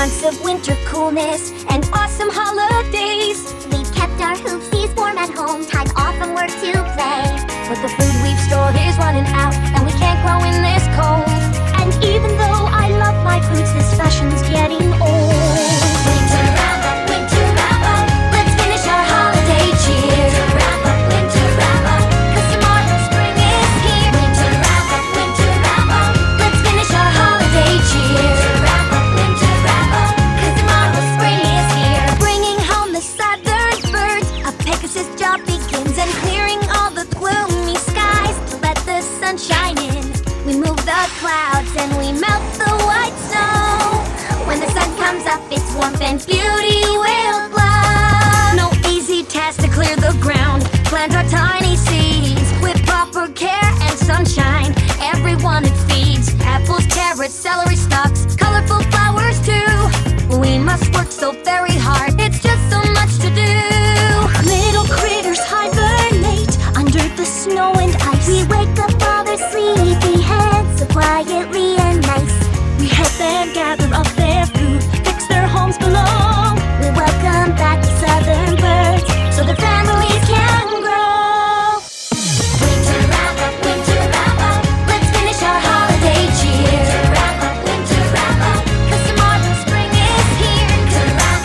months of winter coolness and awesome holidays. We've kept our hoopsies warm at home, time off from work to play. But the food we've stored is running out, and we can't grow in this cold. And even though I love my fruits, this fashion's getting old. Winter wrap up, let's finish our holiday cheer. Winter wrap up, 'cause tomorrow spring is here. Winter wrap up, let's finish our holiday cheer. Winter wrap up, 'cause tomorrow spring is here. Bringing home the southern birds, a Pegasus job begins, and clearing all the gloomy skies to let the sun shine in. We move the clouds and we melt the white snow. When the sun comes up, its warmth and beauty will glow. No easy task to clear the ground. Plant our tiny seeds with proper care and sunshine. Everyone it feeds. Apples, carrots, celery stalks, colorful flowers too. We must work so very hard. It's just so much to do. Little critters hibernate under the snow and ice. We wake up all their sleepy heads so quietly and nice. We help them gather up their food, fix their homes below. We welcome back the southern birds so their families can grow. Winter wrap up, let's finish our holiday cheer. Winter wrap up, 'cause tomorrow spring is here. Winter wrap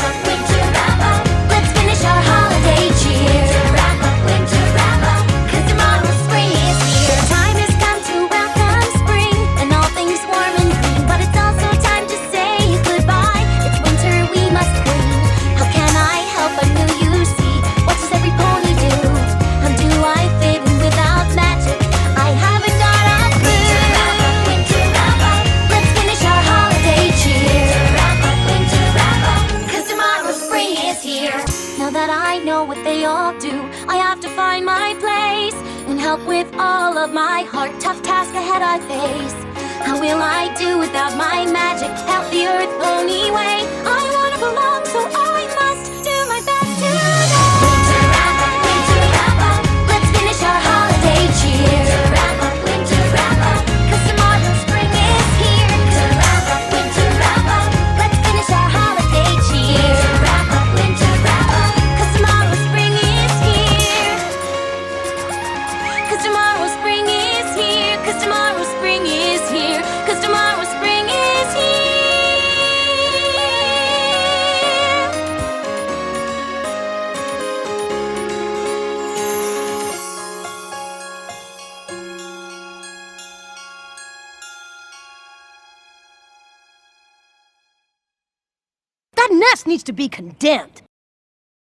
up, let's finish our holiday cheer. Winter wrap up, 'cause tomorrow spring is here. Time has come to welcome spring and all things warm and green, but it's also time to say goodbye. It's winter, we must clean. How can I help but new you see? What does every pony do? How do I fit in without magic? I haven't got a clue. Winter wrap up, let's finish our holiday cheer. Winter wrap up, 'cause tomorrow spring is here. Now that I know what they all do, I have to find my place and help with all of my heart. Tough task ahead I face. How will I do without my magic? Help the earth pony way. I wanna belong, so I must do my best today. Winter wrap up, let's finish our holiday cheer. Winter wrap up, 'cause tomorrow spring is here. Winter wrap up, let's finish our holiday cheer. Winter wrap up, 'cause tomorrow spring is here. 'Cause tomorrow spring is here. 'Cause tomorrow spring is here. 'Cause tomorrow spring is here. That nest needs to be condemned.